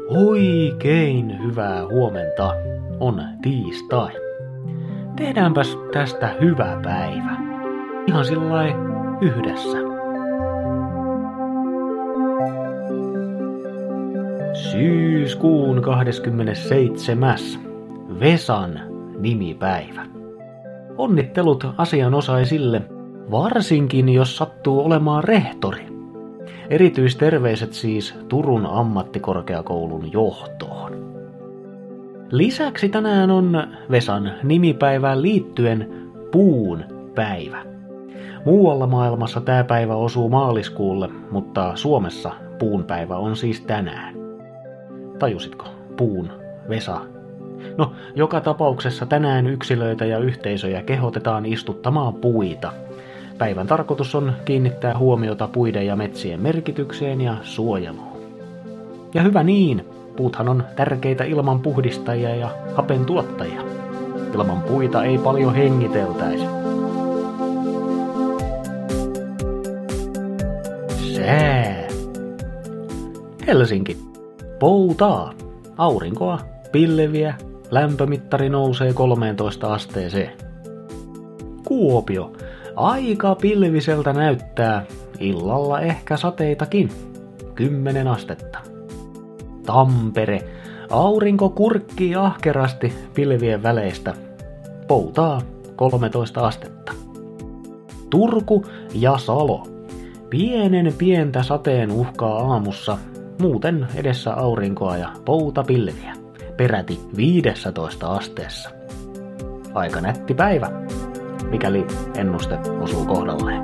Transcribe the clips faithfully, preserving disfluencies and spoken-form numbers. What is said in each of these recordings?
Oikein hyvää huomenta. On tiistai. Tehdäänpäs tästä hyvä päivä. Ihan sillai yhdessä. Syyskuun kahdeskymmenesseitsemäs. Vesan nimipäivä. Onnittelut asianosaisille, varsinkin jos sattuu olemaan rehtori. Erityisterveiset siis Turun ammattikorkeakoulun johtoon. Lisäksi tänään on Vesan nimipäivään liittyen puun päivä. Muualla maailmassa tämä päivä osuu maaliskuulle, mutta Suomessa puun päivä on siis tänään. Tajusitko? Puun, Vesa. No, joka tapauksessa tänään yksilöitä ja yhteisöjä kehotetaan istuttamaan puita. Päivän tarkoitus on kiinnittää huomiota puiden ja metsien merkitykseen ja suojeluun. Ja hyvä niin, puuthan on tärkeitä ilmanpuhdistajia ja hapen tuottajia. Ilman puita ei paljon hengiteltäisi. Sää. Helsinki. Poutaa. Aurinkoa, pilviä, lämpömittari nousee kolmeentoista asteeseen. Kuopio. Aika pilviseltä näyttää, illalla ehkä sateitakin, kymmenen astetta. Tampere, aurinko kurkkii ahkerasti pilvien väleistä, poutaa kolmetoista astetta. Turku ja Salo, pienen pientä sateen uhkaa aamussa, muuten edessä aurinkoa ja poutapilviä, peräti viisitoista asteessa. Aika nätti päivä, mikäli ennuste osuu kohdalleen.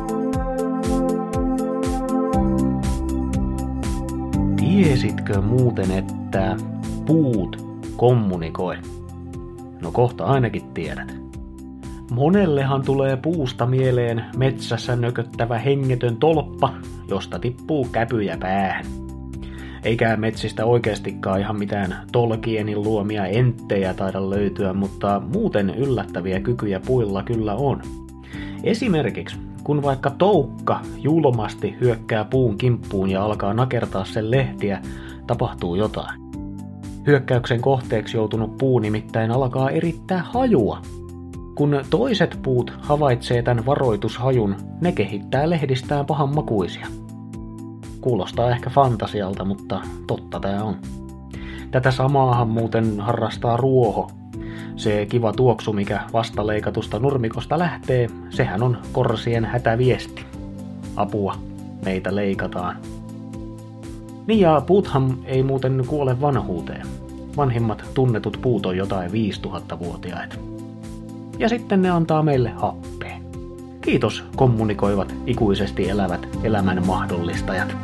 Tiesitkö muuten, että puut kommunikoi? No kohta ainakin tiedät. Monellehan tulee puusta mieleen metsässä nököttävä hengetön tolppa, josta tippuu käpyjä päähän. Eikä metsistä oikeastikaan ihan mitään Tolkienin luomia enttejä taida löytyä, mutta muuten yllättäviä kykyjä puilla kyllä on. Esimerkiksi, kun vaikka toukka julmasti hyökkää puun kimppuun ja alkaa nakertaa sen lehtiä, tapahtuu jotain. Hyökkäyksen kohteeksi joutunut puu nimittäin alkaa erittää hajua. Kun toiset puut havaitsee tämän varoitushajun, ne kehittää lehdistään pahanmakuisia. Kuulostaa ehkä fantasialta, mutta totta tää on. Tätä samaahan muuten harrastaa ruoho. Se kiva tuoksu, mikä vastaleikatusta nurmikosta lähtee, sehän on korsien hätäviesti. Apua, meitä leikataan. Niin ja puuthan ei muuten kuole vanhuuteen. Vanhimmat tunnetut puut on jotain viisituhatta-vuotiaita. Ja sitten ne antaa meille happea. Kiitos kommunikoivat ikuisesti elävät elämän mahdollistajat.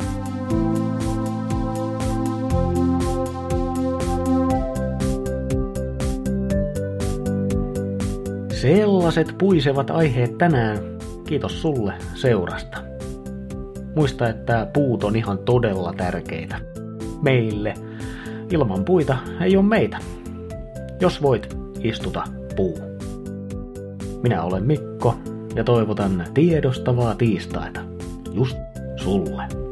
Sellaiset puisevat aiheet tänään. Kiitos sulle seurasta. Muista, että puut on ihan todella tärkeitä. Meille. Ilman puita ei ole meitä. Jos voit, istuta puu. Minä olen Mikko ja toivotan tiedostavaa tiistaita just sulle.